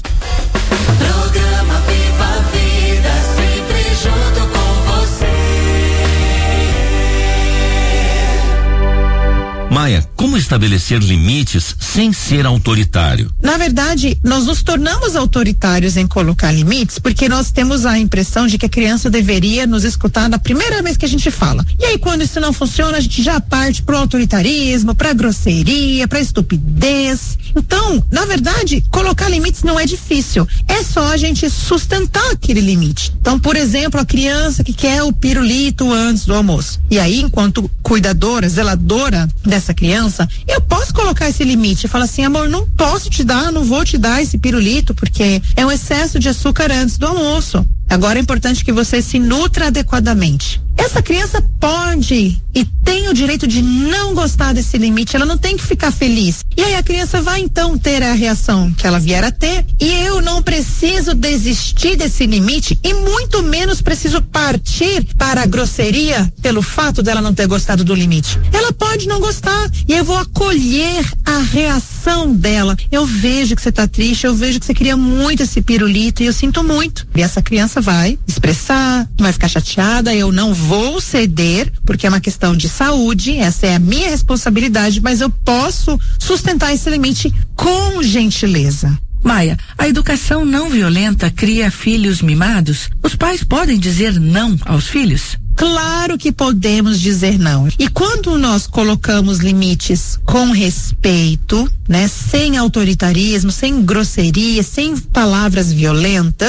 [SPEAKER 5] Programa Viva a Vida, sempre junto com você.
[SPEAKER 15] Maia, como estabelecer limites sem ser autoritário?
[SPEAKER 17] Na verdade, nós nos tornamos autoritários em colocar limites porque nós temos a impressão de que a criança deveria nos escutar na primeira vez que a gente fala. E aí, quando isso não funciona, a gente já parte pro autoritarismo, pra grosseria, pra estupidez. Então, na verdade, colocar limites não é difícil. É só a gente sustentar aquele limite. Então, por exemplo, a criança que quer o pirulito antes do almoço. E aí, enquanto cuidadora, zeladora dessa criança, eu posso colocar esse limite e falar assim, amor, não posso te dar, não vou te dar esse pirulito porque é um excesso de açúcar antes do almoço. Agora é importante que você se nutra adequadamente. Essa criança pode e tem o direito de não gostar desse limite, ela não tem que ficar feliz. E aí a criança vai então ter a reação que ela vier a ter e eu não preciso desistir desse limite e muito menos preciso partir para a grosseria pelo fato dela não ter gostado do limite. Ela pode não gostar e eu vou acolher a reação dela. Eu vejo que você tá triste, eu vejo que você queria muito esse pirulito e eu sinto muito. E essa criança vai expressar, vai ficar chateada, eu não vou ceder, porque é uma questão de saúde, essa é a minha responsabilidade, mas eu posso sustentar esse limite com gentileza.
[SPEAKER 7] Maia, a educação não violenta cria filhos mimados? Os pais podem dizer não aos filhos?
[SPEAKER 17] Claro que podemos dizer não. E quando nós colocamos limites com respeito, né, sem autoritarismo, sem grosseria, sem palavras violentas,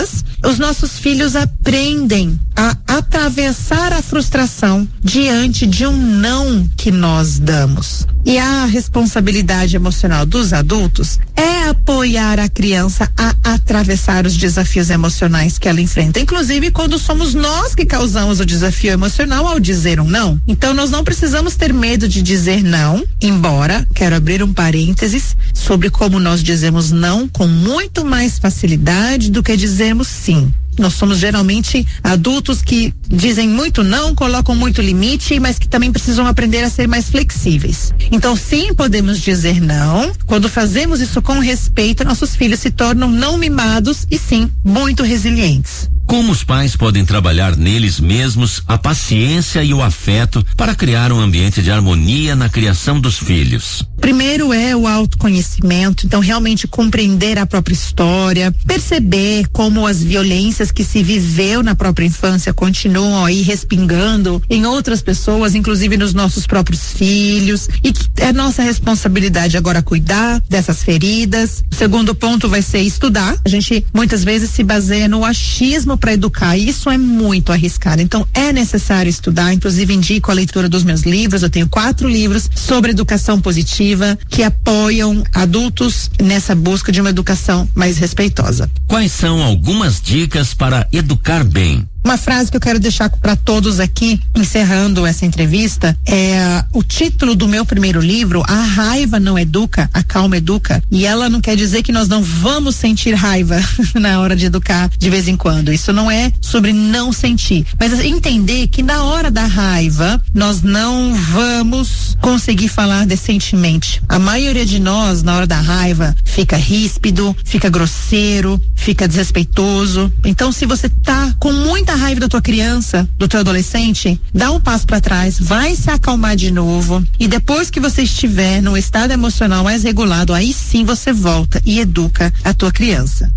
[SPEAKER 17] os nossos filhos aprendem a atravessar a frustração diante de um não que nós damos. E a responsabilidade emocional dos adultos é apoiar a criança a atravessar os desafios emocionais que ela enfrenta, inclusive quando somos nós que causamos o desafio emocional ao dizer um não. Então nós não precisamos ter medo de dizer não, embora, quero abrir um parênteses sobre como nós dizemos não com muito mais facilidade do que dizemos sim. Nós somos geralmente adultos que dizem muito não, colocam muito limite, mas que também precisam aprender a ser mais flexíveis. Então, sim, podemos dizer não. Quando fazemos isso com respeito, nossos filhos se tornam não mimados e sim, muito resilientes.
[SPEAKER 15] Como os pais podem trabalhar neles mesmos a paciência e o afeto para criar um ambiente de harmonia na criação dos filhos?
[SPEAKER 17] Primeiro é o autoconhecimento, então realmente compreender a própria história, perceber como as violências que se viveu na própria infância continuam aí respingando em outras pessoas, inclusive nos nossos próprios filhos, e que é nossa responsabilidade agora cuidar dessas feridas. O segundo ponto vai ser estudar. A gente muitas vezes se baseia no achismo para educar, e isso é muito arriscado. Então é necessário estudar, inclusive indico a leitura dos meus livros. Eu tenho 4 livros sobre educação positiva que apoiam adultos nessa busca de uma educação mais respeitosa.
[SPEAKER 15] Quais são algumas dicas para educar bem?
[SPEAKER 17] Uma frase que eu quero deixar para todos aqui, encerrando essa entrevista, é o título do meu primeiro livro, A Raiva Não Educa, A Calma Educa. E ela não quer dizer que nós não vamos sentir raiva na hora de educar de vez em quando. Isso não é sobre não sentir, mas entender que na hora da raiva nós não vamos conseguir falar decentemente. A maioria de nós, na hora da raiva, fica ríspido, fica grosseiro, fica desrespeitoso. Então, se você tá com muita raiva da tua criança, do teu adolescente, dá um passo para trás, vai se acalmar de novo, e depois que você estiver num estado emocional mais regulado, aí sim você volta e educa a tua criança.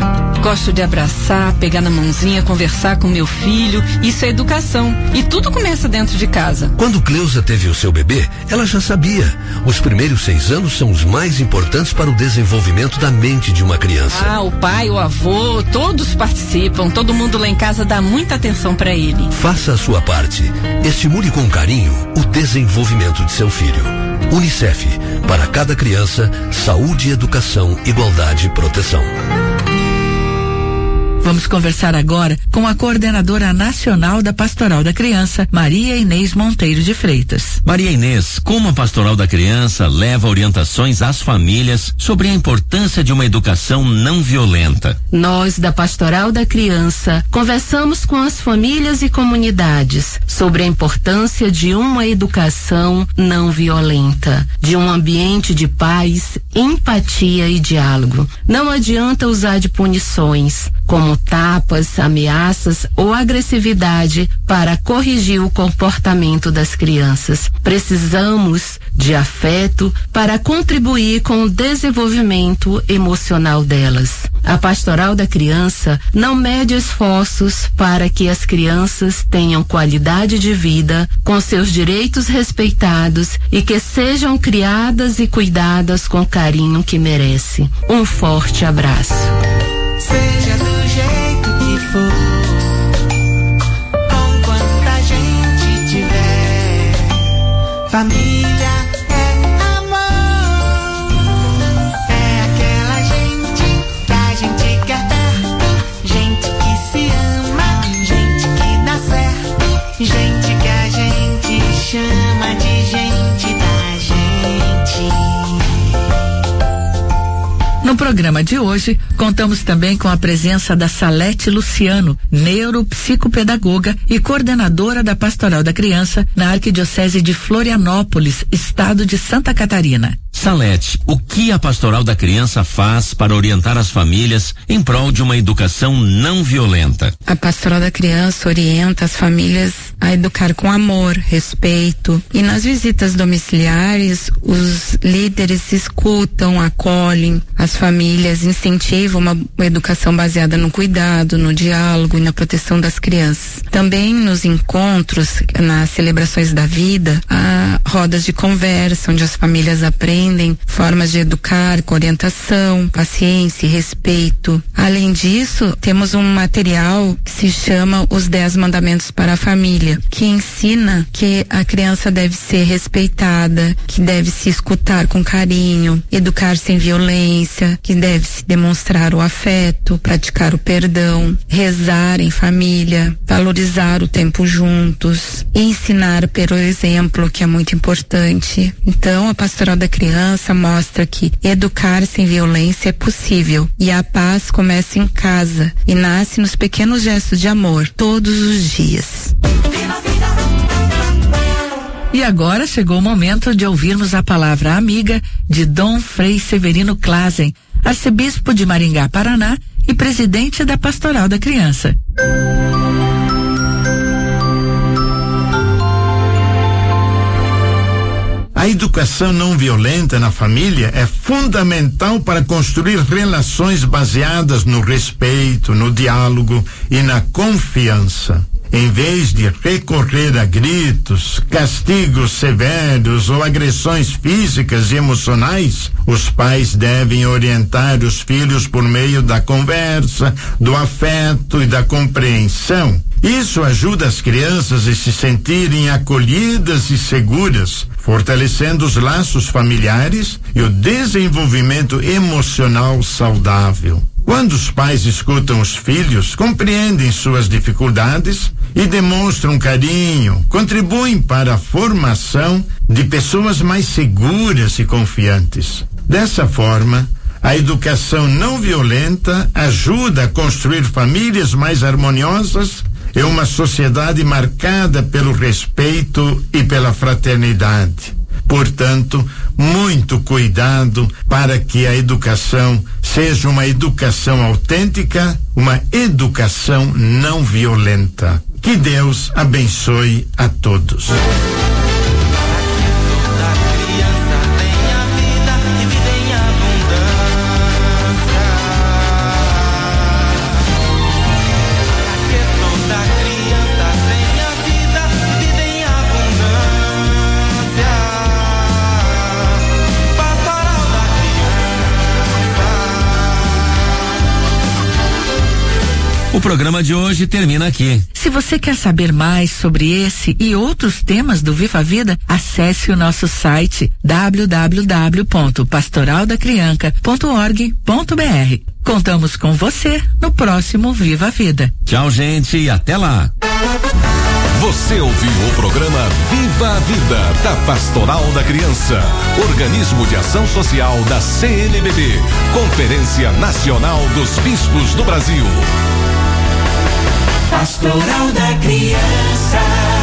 [SPEAKER 18] Gosto de abraçar, pegar na mãozinha, conversar com meu filho. Isso é educação. E tudo começa dentro de casa.
[SPEAKER 19] Quando Cleusa teve o seu bebê, ela já sabia. Os primeiros 6 anos são os mais importantes para o desenvolvimento da mente de uma criança.
[SPEAKER 18] Ah, o pai, o avô, todos participam. Todo mundo lá em casa dá muita atenção para ele.
[SPEAKER 19] Faça a sua parte. Estimule com carinho o desenvolvimento de seu filho. UNICEF. Para cada criança, saúde, educação, igualdade e proteção.
[SPEAKER 7] Vamos conversar agora com a coordenadora nacional da Pastoral da Criança, Maria Inês Monteiro de Freitas.
[SPEAKER 15] Maria Inês, como a Pastoral da Criança leva orientações às famílias sobre a importância de uma educação não violenta?
[SPEAKER 20] Nós, da Pastoral da Criança, conversamos com as famílias e comunidades sobre a importância de uma educação não violenta, de um ambiente de paz, empatia e diálogo. Não adianta usar de punições, como tapas, ameaças ou agressividade para corrigir o comportamento das crianças. Precisamos de afeto para contribuir com o desenvolvimento emocional delas. A Pastoral da Criança não mede esforços para que as crianças tenham qualidade de vida, com seus direitos respeitados e que sejam criadas e cuidadas com o carinho que merece. Um forte abraço.
[SPEAKER 5] Seja do jeito que for, com quanta gente tiver, família é amor, é aquela gente que a gente quer perto, gente que se ama, gente que dá certo, gente que a gente chama de gente da gente.
[SPEAKER 7] No programa de hoje, contamos também com a presença da Salete Luciano, neuropsicopedagoga e coordenadora da Pastoral da Criança na Arquidiocese de Florianópolis, estado de Santa Catarina.
[SPEAKER 15] Salete, o que a Pastoral da Criança faz para orientar as famílias em prol de uma educação não violenta?
[SPEAKER 21] A Pastoral da Criança orienta as famílias a educar com amor, respeito, e nas visitas domiciliares os líderes escutam, acolhem as famílias, incentivam uma educação baseada no cuidado, no diálogo e na proteção das crianças. Também nos encontros, nas celebrações da vida, há rodas de conversa onde as famílias aprendem aprendem formas de educar com orientação, paciência e respeito. Além disso, temos um material que se chama Os 10 Mandamentos para a Família, que ensina que a criança deve ser respeitada, que deve se escutar com carinho, educar sem violência, que deve se demonstrar o afeto, praticar o perdão, rezar em família, valorizar o tempo juntos, ensinar pelo exemplo, que é muito importante. Então, a Pastoral da Criança mostra que educar sem violência é possível e a paz começa em casa e nasce nos pequenos gestos de amor, todos os dias.
[SPEAKER 7] E agora chegou o momento de ouvirmos a palavra amiga de Dom Frei Severino Klazen, arcebispo de Maringá, Paraná e presidente da Pastoral da Criança.
[SPEAKER 2] A educação não violenta na família é fundamental para construir relações baseadas no respeito, no diálogo e na confiança. Em vez de recorrer a gritos, castigos severos ou agressões físicas e emocionais, os pais devem orientar os filhos por meio da conversa, do afeto e da compreensão. Isso ajuda as crianças a se sentirem acolhidas e seguras, fortalecendo os laços familiares e o desenvolvimento emocional saudável. Quando os pais escutam os filhos, compreendem suas dificuldades e demonstram carinho, contribuem para a formação de pessoas mais seguras e confiantes. Dessa forma, a educação não violenta ajuda a construir famílias mais harmoniosas e uma sociedade marcada pelo respeito e pela fraternidade. Portanto, muito cuidado para que a educação seja uma educação autêntica, uma educação não violenta. Que Deus abençoe a todos.
[SPEAKER 15] O programa de hoje termina aqui.
[SPEAKER 7] Se você quer saber mais sobre esse e outros temas do Viva a Vida, acesse o nosso site www.pastoraldacrianca.org.br. Contamos com você no próximo Viva a Vida.
[SPEAKER 15] Tchau, gente, e até lá.
[SPEAKER 11] Você ouviu o programa Viva a Vida, da Pastoral da Criança, organismo de ação social da CNBB, Conferência Nacional dos Bispos do Brasil.
[SPEAKER 5] Pastoral da Criança.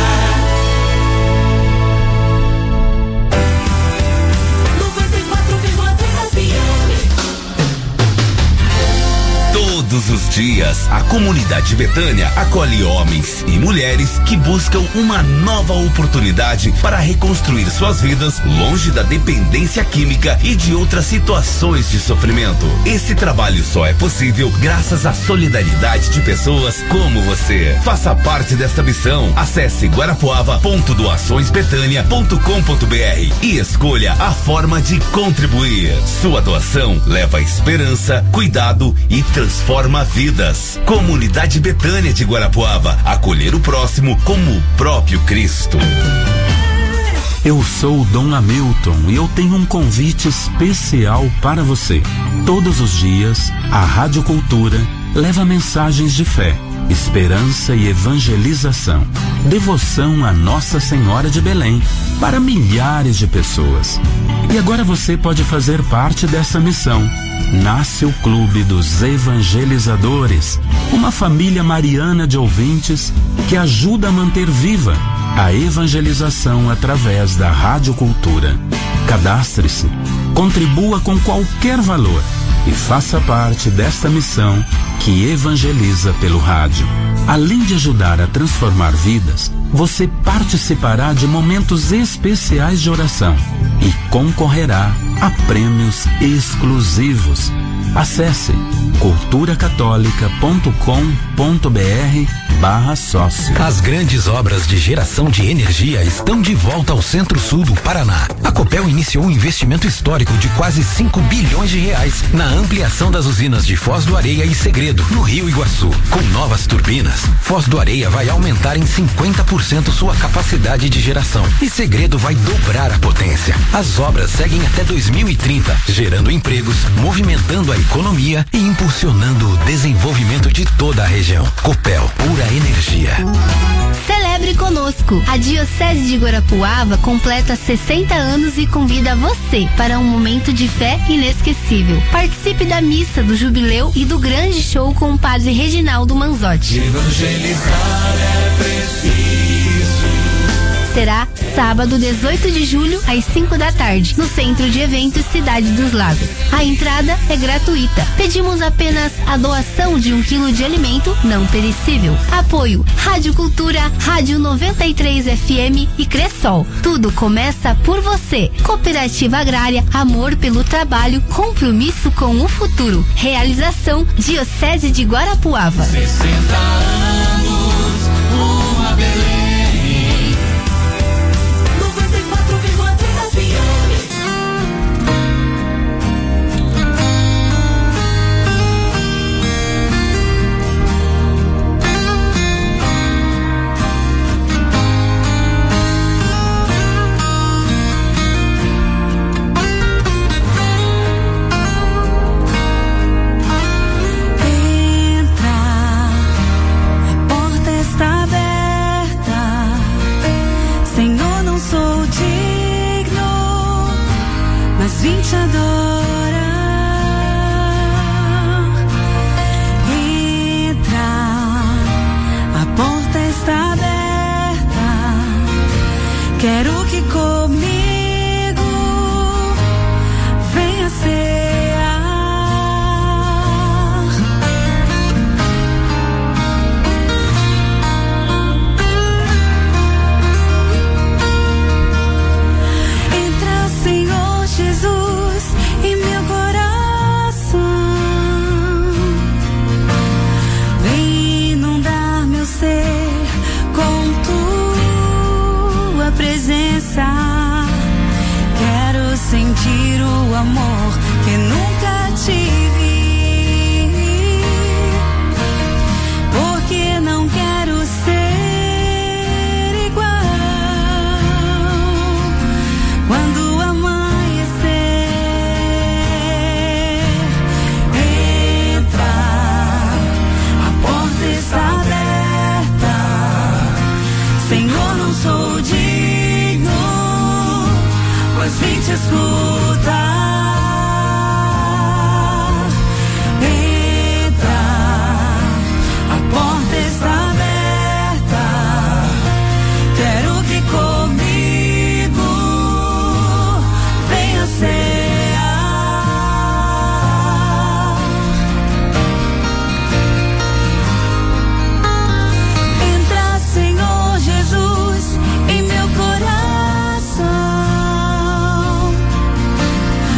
[SPEAKER 3] Todos os dias, a comunidade Betânia acolhe homens e mulheres que buscam uma nova oportunidade para reconstruir suas vidas longe da dependência química e de outras situações de sofrimento. Esse trabalho só é possível graças à solidariedade de pessoas como você. Faça parte desta missão. Acesse guarapuava.doaçõesbetânia.com.br e escolha a forma de contribuir. Sua doação leva esperança, cuidado e transforma vidas. Comunidade Betânia de Guarapuava, acolher o próximo como o próprio Cristo.
[SPEAKER 22] Eu sou o Dom Hamilton e eu tenho um convite especial para você. Todos os dias, a Rádio Cultura leva mensagens de fé, esperança e evangelização, devoção a Nossa Senhora de Belém para milhares de pessoas. E agora você pode fazer parte dessa missão. Nasce o Clube dos Evangelizadores, uma família mariana de ouvintes que ajuda a manter viva a evangelização através da Rádio Cultura. Cadastre-se, contribua com qualquer valor e faça parte desta missão que evangeliza pelo rádio. Além de ajudar a transformar vidas, você participará de momentos especiais de oração e concorrerá a prêmios exclusivos. Acesse culturacatólica.com.br/sócio.
[SPEAKER 13] As grandes obras de geração de energia estão de volta ao Centro-Sul do Paraná. A Copel iniciou um investimento histórico de quase 5 bilhões de reais na ampliação das usinas de Foz do Areia e Segredo, no Rio Iguaçu. Com novas turbinas, Foz do Areia vai aumentar em 50% sua capacidade de geração e Segredo vai dobrar a potência. As obras seguem até 2030, gerando empregos, movimentando a economia e impulsionando o desenvolvimento de toda a região. Copel, pura energia.
[SPEAKER 4] Celebre conosco. A Diocese de Guarapuava completa 60 anos e convida você para um momento de fé inesquecível. Participe da missa do jubileu e do grande show com o Padre Reginaldo Manzotti.
[SPEAKER 5] Evangelizar é preciso.
[SPEAKER 4] Será sábado 18 de julho às 5 da tarde, no Centro de Eventos Cidade dos Lagos. A entrada é gratuita. Pedimos apenas a doação de 1 quilo de alimento não perecível. Apoio Rádio Cultura, Rádio 93 FM e Cressol. Tudo começa por você. Cooperativa Agrária, amor pelo trabalho, compromisso com o futuro. Realização Diocese de Guarapuava.
[SPEAKER 5] 60 anos, uma beleza. Vim te adorar. Entra, a porta está aberta. Quero que comigo venha cear. Entra, Senhor Jesus, em meu coração. Vem inundar meu ser com tua presença. Quero sentir o amor que nunca tive, porque não quero ser igual quando amanhecer. Entra, a porta está aberta. Senhor, não sou digno, mas vim te escutar. Entra, a porta está aberta. Quero que comigo venha cear. Entra, Senhor Jesus, em meu coração.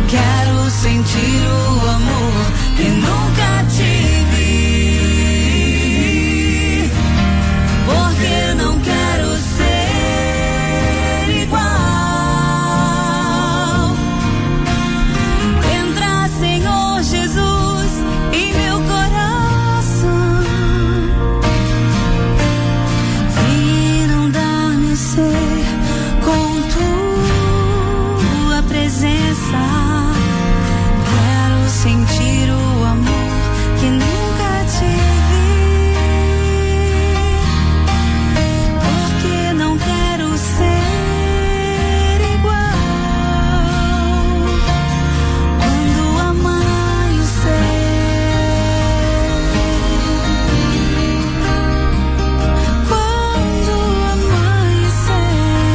[SPEAKER 5] Quero sentir o amor que nunca tive, porque não quero ser igual. Entra, Senhor Jesus, em meu coração e inundar-me ser com tua presença. Quero sentir o amor que nunca tive, porque não quero ser igual. Quando amanhecer, quando amanhecer.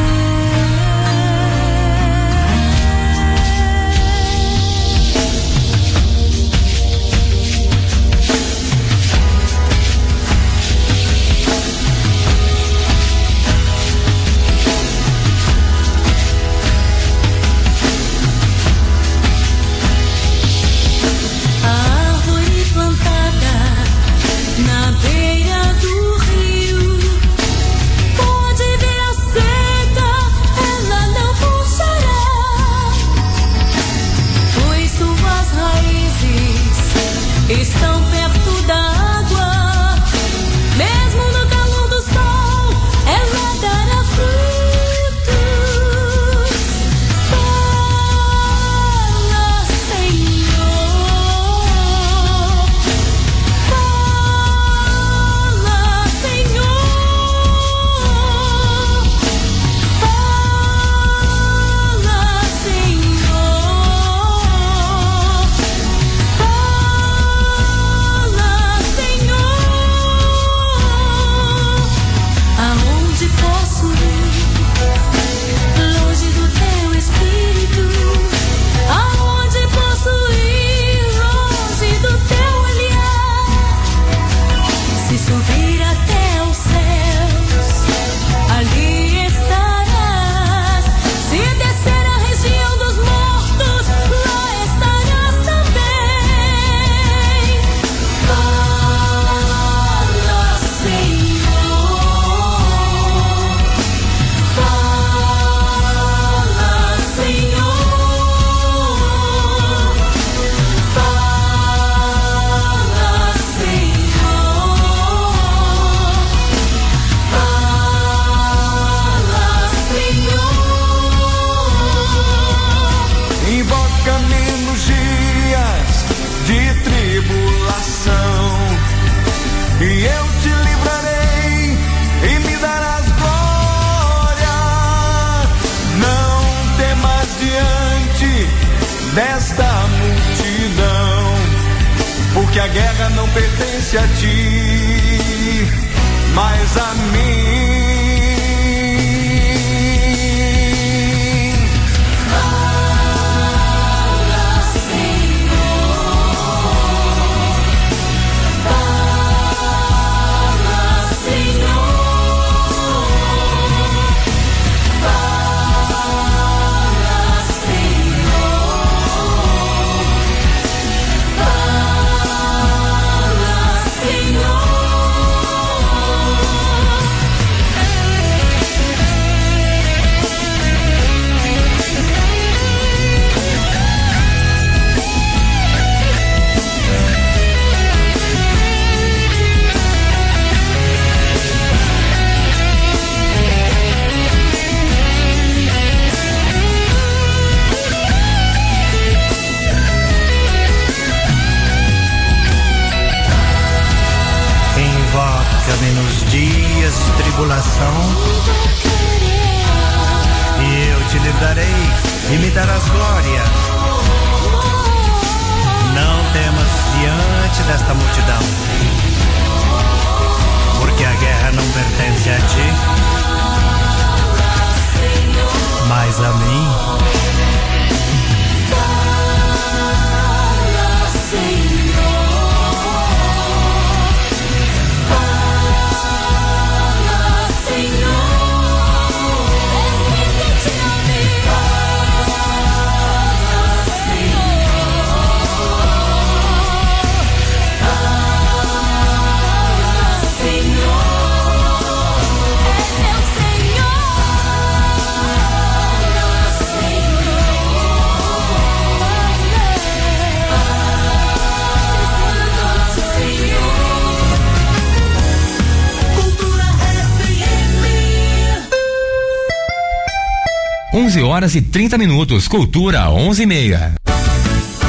[SPEAKER 5] A árvore plantada na beira do rio pode vir a seca, ela não puxará, pois suas raízes estão perto da água. Mesmo no calor do sol, ela dará frutos. Fala, Senhor. Fala, Senhor. Fala, Senhor. Aonde posso ir? Longe do teu espírito. Aonde posso ir? Longe do teu olhar. Se subir até os céus, ali estarás. Se descer a região dos mortos, lá estarás também. Fala, Senhor. Fala, Senhor. Fala, Senhor.
[SPEAKER 6] Invoca-me nos dias de tribulação, e eu te livrarei e me darás glória. Não temas diante desta multidão, porque a guerra não pertence a ti, mas a mim.
[SPEAKER 5] Fala, Senhor. Fala, Senhor. Fala, Senhor. Fala, Senhor.
[SPEAKER 8] Invoca-me nos dias de tribulação, e eu te livrarei e me darás glória. Não temas diante desta multidão, porque a guerra não pertence a ti, mas a mim.
[SPEAKER 5] Fala, Senhor. Fala, Senhor.
[SPEAKER 9] 11 horas e 30 minutos. Cultura 11:30.